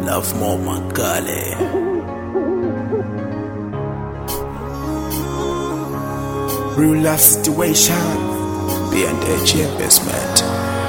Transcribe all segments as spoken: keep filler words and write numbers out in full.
Love more Makale. Real life situation behind the investment.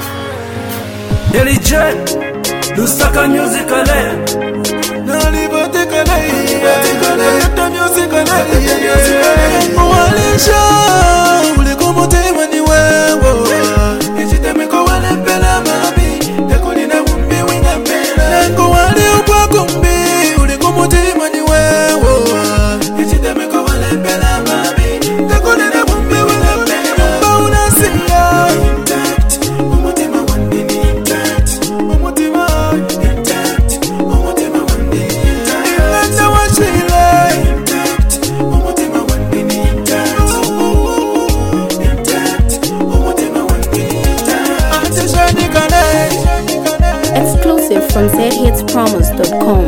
L J, Lusaka music ale. Nalibate kale, nalibate kale, yata music ale. Mwalisha, ule kumutema ni wewe. Echiteme kwa wale pela mami, tekuli na mumbi winga pela. Nengo wale upa kumbi, ule kumutema ni wewe. Echiteme kwa wale pela mami, tekuli na mumbi winga pela. Mba unasiya intact, umutema wandini intact, umutema intact, umutema wandini intact. Ilanda washile intact, umutema wandini intact, intact, umutema wandini intact. Atishani kane. Exclusive from z hits promos dot com.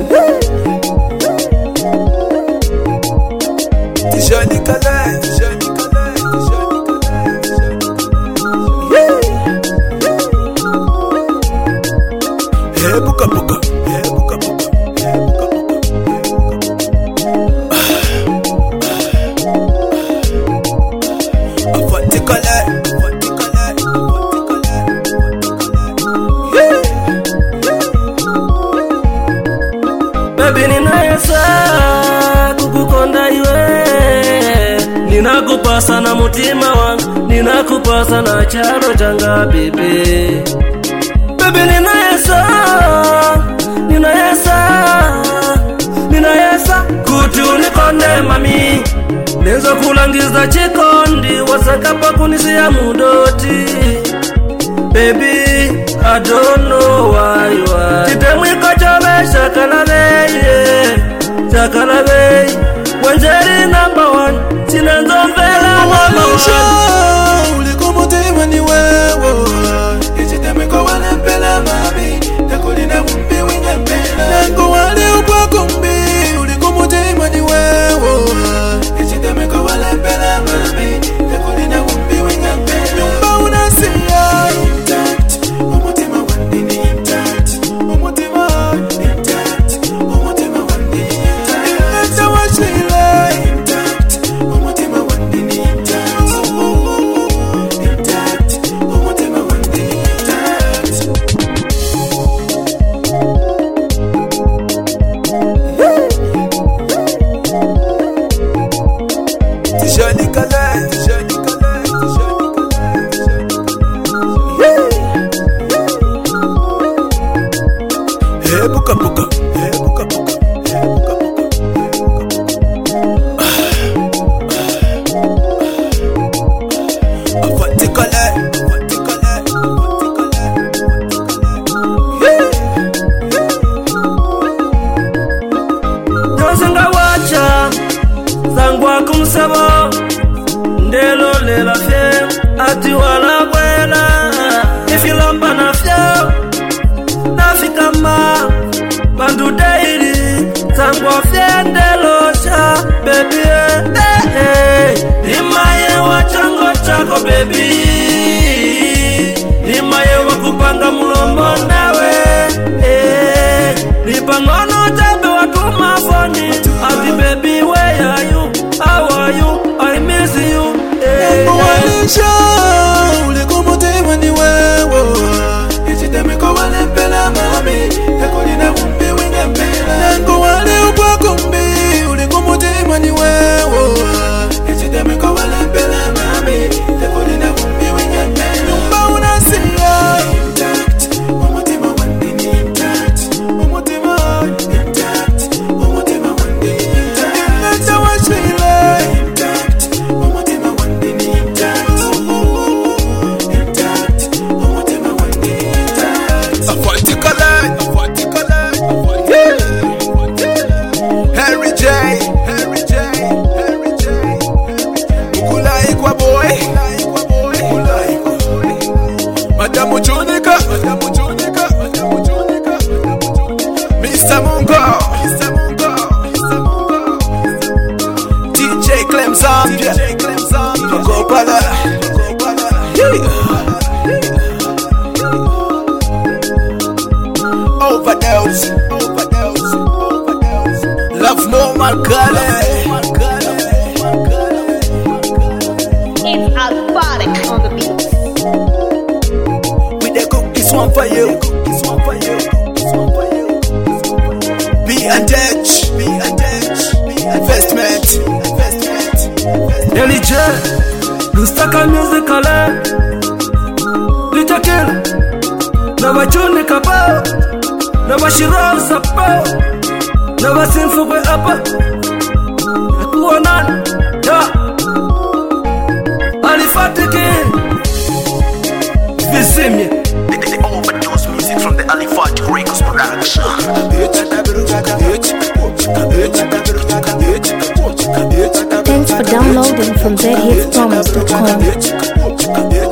Tishani kane, tishani kane, tishani kane. Hey buka buka, hey buka buka, hey buka buka, Afanti kale, afanti kale, afanti kale, Baby ninayesa kukukonda iwe. Ninakupa sana mutima wangu, ninakupa sana charo changa baby. Baby ninayesa, ninayesa, ninayesa kuti unikonde mami. Nenzo kulangiza chikondi wasakapa kunisia mudoti. Baby, I don't know why you are. Chitemwiko chobe shakalabe, yeah. Shakalabe. Wanjeri number one. Sinanzo mvela Mwalisha, ule kumutema ni wewe. Ichitemeko wale mpela mami, tekuli na mumbi winga mpela. Nengo wale upa kumbi, ule kumutema ni wewe. Ichitemeko wale mpela mami, tekuli na mumbi winga mpela. Mba unasiya intact, umutema wandini intact, umutema intact, umutema wandini intact. Ilanda washile intact, umutema wandini intact, intact, umutema wandini intact. Tishani kale, tishani kale, tishani kale, tishani kale. Hey buka buka, hey buka buka, hey buka buka, Afanti kale, afanti kale, afanti kale, Yosinga wacha Zangwa kumsabo Ndelo lela fye Ati wala wela Ifilomba na fye Nafika ma Bandu dairi Zangwa fye ndelo sha Baby eh eh Nimaye wachango chako baby Nimaye wakupanga mulombo nawe eh Nipangono tabe wakuma foni Ati baby where are you? How are you? I miss you eh Mwalisha, ule kumutema ni wewe. Ichitemeko wale mpela mami, tekuli na mumbi winga mpela. Nengo wale upa kumbi, ule kumutema ni wewe. Ichitemeko wale mpela mami, tekuli na mumbi winga mpela. Mba unasiya intact, umutema wandini intact, umutema intact, umutema wandini intact. Ilanda washile intact, umutema wandini intact, intact, umutema wandini intact. Afanti kale, afanti kale, afanti kale. Harry J, Harry J, Harry J, Mukulai kwa boy, Mukulai kwa boy. Madamu Junika, Madamu Junika, Madamu Junika, Mister Mungo, Mister Mungo, Mister Mungo. D J Clem Zambia, D J Clem Zambia. Go bala, go bala. Overdose, overdose. Mambo Makale. It's Alphatic on the beat. We dey cook this one for you. This one for you. This one for you. Be a Dutch. Be a Dutch. Investment. Investment. Nelly J. Gustaka Musicale. Lita Kill. Never Juni Kabao. Never Shiro Sapao. Never seen for way up. Nakuonan. Yeah. Alifatiki. Visimye. The overdose music from the Alifatic Records production. Thanks for downloading from z hits promise dot com.